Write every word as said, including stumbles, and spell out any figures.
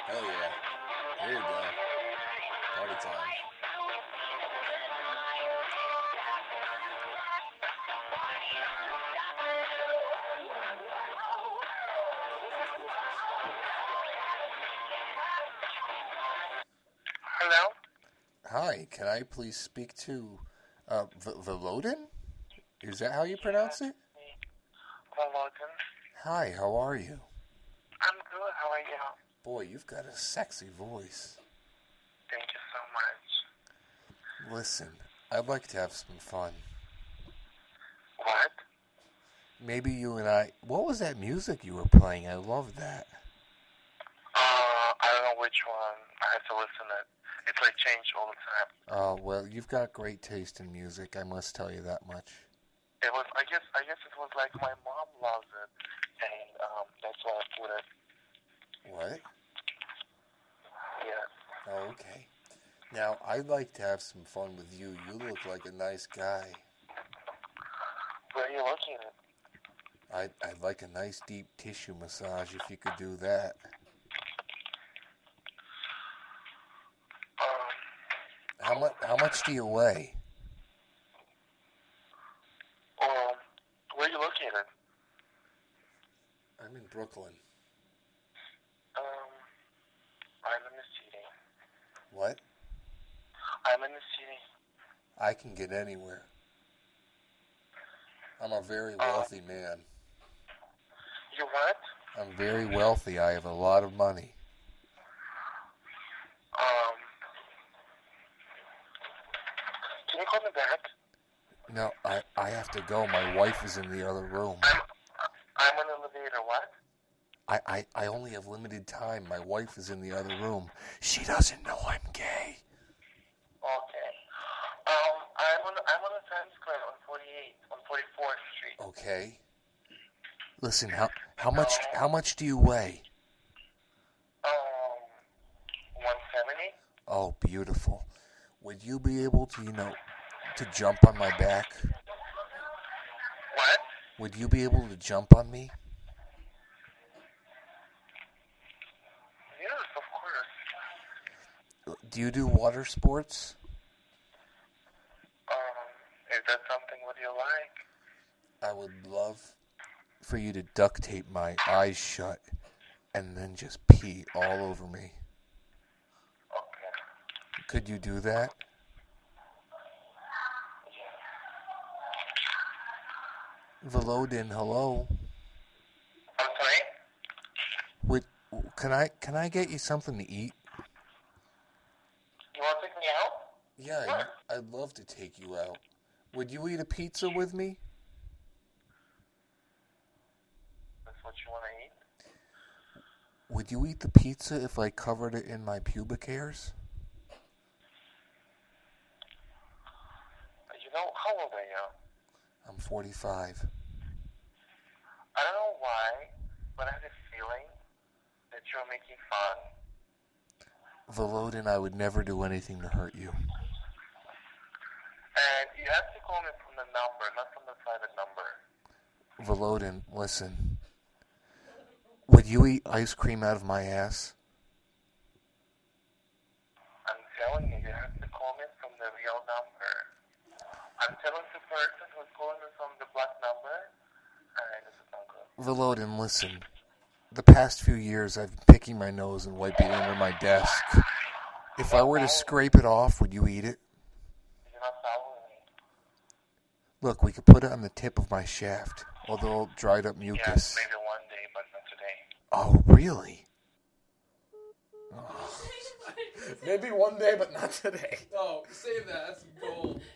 Hell yeah. Here we go. Party time. Hello? Hi, can I please speak to uh, v- Volodin? Is that how you pronounce it? Volodin. Hi, how are you? I'm good. How are you? Boy, you've got a sexy voice. Thank you so much. Listen, I'd like to have some fun. What? Maybe you and I... What was that music you were playing? I love that. Uh, I don't know which one. I have to listen to it. It's like changed all the time. Oh, well, you've got great taste in music, I must tell you that much. It was, I guess, I guess it was like my mom loves it, and um, that's why I put it. What? Yeah. Oh, okay. Now, I'd like to have some fun with you. You look like a nice guy. Where are you looking at? I'd, I'd like a nice deep tissue massage if you could do that. Um, How much? How much do you weigh? um, where are you located? I'm in Brooklyn. Um, I'm in the city. What? I'm in the city. I can get anywhere. I'm a very wealthy man. You what? I'm very wealthy. I have a lot of money. Um, can you call me back? No, I, I have to go. My wife is in the other room. I'm, I'm on the elevator. What? I, I, I only have limited time. My wife is in the other room. She doesn't know I'm gay. Okay. Um, I'm on I'm on the Times Square on forty-eight on forty-fourth Street. Okay. Listen, how how much how much do you weigh? Um, one seventy. Oh, beautiful. Would you be able to, you know, to jump on my back? What? Would you be able to jump on me? Yes, of course. Do you do water sports? Um, is that something what you like? I would love for you to duct tape my eyes shut and then just pee all over me. Okay. Could you do that? Volodin, hello. I'm sorry? Would can I can I get you something to eat? You want to take me out? Yeah, Sure. I'd love to take you out. Would you eat a pizza with me? That's what you want to eat? Would you eat the pizza if I covered it in my pubic hairs? You know, how old are you? I'm forty-five. I don't know why, but I have a feeling that you're making fun. Volodin, I would never do anything to hurt you. And you have to call me from the number, not from the private number. Volodin, listen. Would you eat ice cream out of my ass? I'm telling you, you have to call me from the real number. I'm telling the person who's calling me from the black number, and this is not good. Volodin, listen. The past few years, I've been picking my nose and wiping it under my desk. If I were to scrape it off, would you eat it? You're not following me. Look, we could put it on the tip of my shaft, although dried up mucus. Yes, maybe one day, but not today. Oh, really? Oh. Maybe one day, but not today. Oh, save that. That's gold.